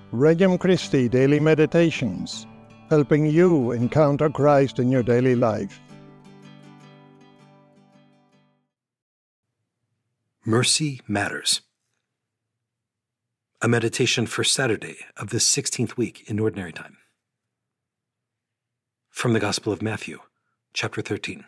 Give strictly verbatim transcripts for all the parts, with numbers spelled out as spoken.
Regnum Christi Daily Meditations, helping you encounter Christ in your daily life. Mercy Matters. A meditation for Saturday of the sixteenth week in Ordinary Time. From the Gospel of Matthew, chapter thirteen.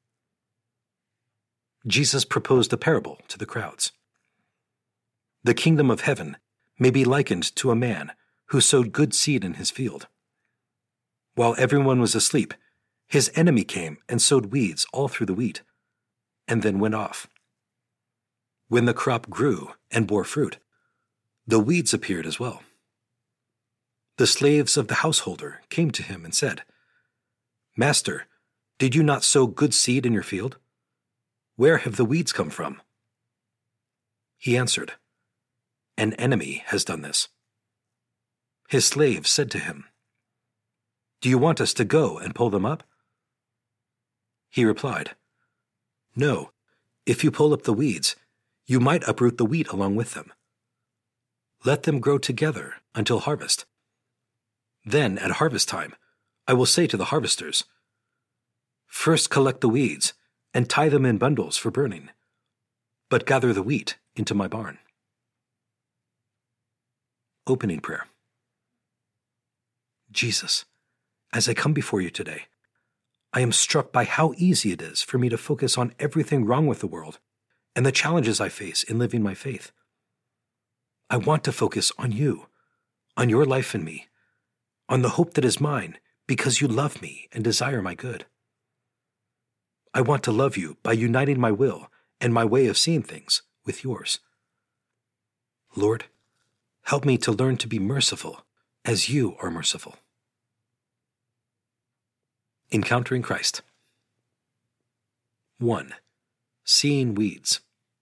Jesus proposed a parable to the crowds. The kingdom of heaven may be likened to a man who sowed good seed in his field. While everyone was asleep, his enemy came and sowed weeds all through the wheat, and then went off. When the crop grew and bore fruit, the weeds appeared as well. The slaves of the householder came to him and said, "Master, did you not sow good seed in your field? Where have the weeds come from?" He answered, "An enemy has done this." His slaves said to him, "Do you want us to go and pull them up?" He replied, "No, if you pull up the weeds, you might uproot the wheat along with them. Let them grow together until harvest. Then at harvest time, I will say to the harvesters, 'First collect the weeds and tie them in bundles for burning, but gather the wheat into my barn.'" Opening Prayer. Jesus, as I come before you today, I am struck by how easy it is for me to focus on everything wrong with the world and the challenges I face in living my faith. I want to focus on you, on your life in me, on the hope that is mine because you love me and desire my good. I want to love you by uniting my will and my way of seeing things with yours. Lord, help me to learn to be merciful as you are merciful. Encountering Christ. one. Seeing weeds.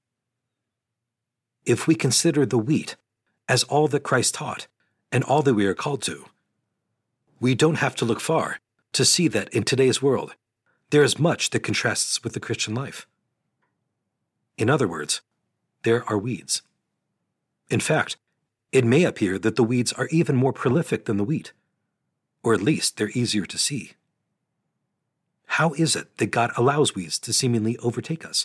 If we consider the wheat as all that Christ taught and all that we are called to, we don't have to look far to see that in today's world, there is much that contrasts with the Christian life. In other words, there are weeds. In fact, it may appear that the weeds are even more prolific than the wheat, or at least they're easier to see. How is it that God allows weeds to seemingly overtake us?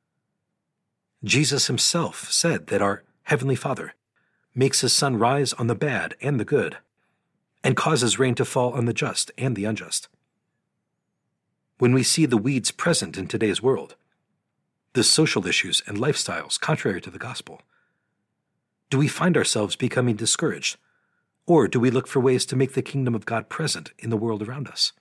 Jesus himself said that our Heavenly Father makes his sun rise on the bad and the good, and causes rain to fall on the just and the unjust. When we see the weeds present in today's world, the social issues and lifestyles contrary to the gospel, do we find ourselves becoming discouraged, or do we look for ways to make the kingdom of God present in the world around us?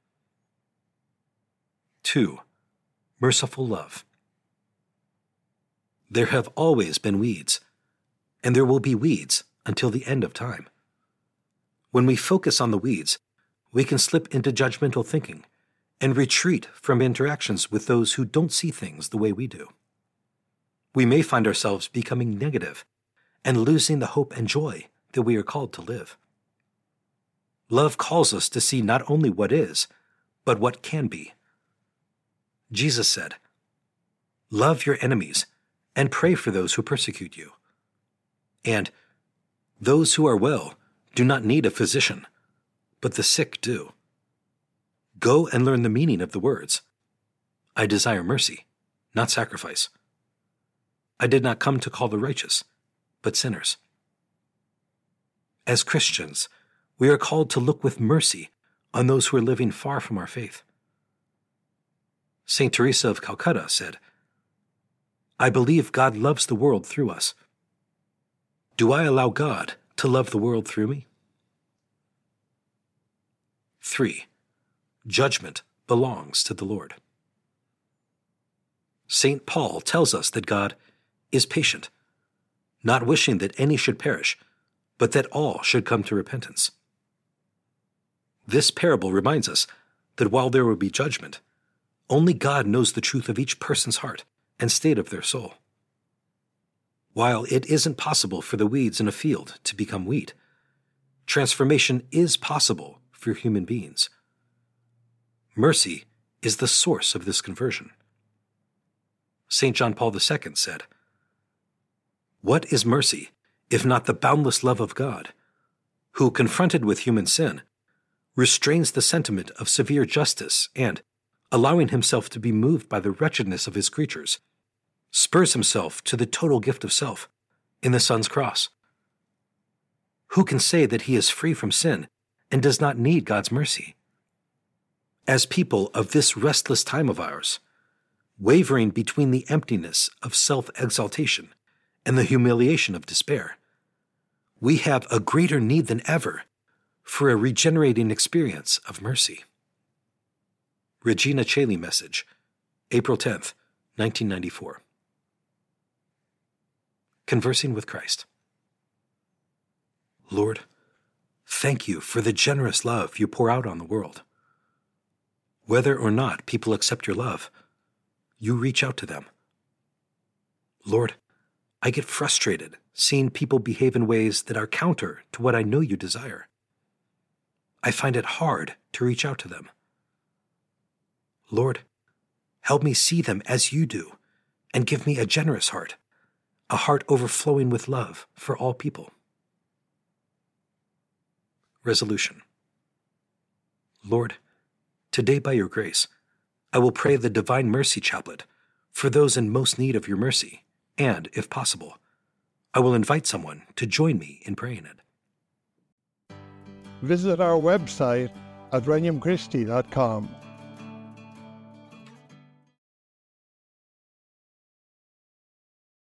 two. Merciful love. There have always been weeds, and there will be weeds until the end of time. When we focus on the weeds, we can slip into judgmental thinking and retreat from interactions with those who don't see things the way we do. We may find ourselves becoming negative and losing the hope and joy that we are called to live. Love calls us to see not only what is, but what can be. Jesus said, "Love your enemies and pray for those who persecute you." And, "Those who are well do not need a physician, but the sick do." Go and learn the meaning of the words, "I desire mercy, not sacrifice. I did not come to call the righteous, but sinners." As Christians, we are called to look with mercy on those who are living far from our faith. Saint Teresa of Calcutta said, "I believe God loves the world through us. Do I allow God to love the world through me?" three. Judgment belongs to the Lord. Saint Paul tells us that God is patient, not wishing that any should perish, but that all should come to repentance. This parable reminds us that while there will be judgment, only God knows the truth of each person's heart and state of their soul. While it isn't possible for the weeds in a field to become wheat, transformation is possible for human beings. Mercy is the source of this conversion. Saint John Paul the Second said, "What is mercy if not the boundless love of God? who, confronted with human sin, restrains the sentiment of severe justice and, allowing himself to be moved by the wretchedness of his creatures, spurs himself to the total gift of self in the Son's cross. Who can say that he is free from sin and does not need God's mercy? As people of this restless time of ours, wavering between the emptiness of self-exaltation and the humiliation of despair, we have a greater need than ever for a regenerating experience of mercy. Regina Caeli message, April tenth, nineteen ninety-four. Conversing with Christ. Lord, thank you for the generous love you pour out on the world. Whether or not people accept your love, you reach out to them. Lord, I get frustrated seeing people behave in ways that are counter to what I know you desire. I find it hard to reach out to them. Lord, help me see them as you do and give me a generous heart, a heart overflowing with love for all people. Resolution. Lord, today by your grace, I will pray the Divine Mercy Chaplet for those in most need of your mercy, and, if possible, I will invite someone to join me in praying it. Visit our website at regnum christi dot com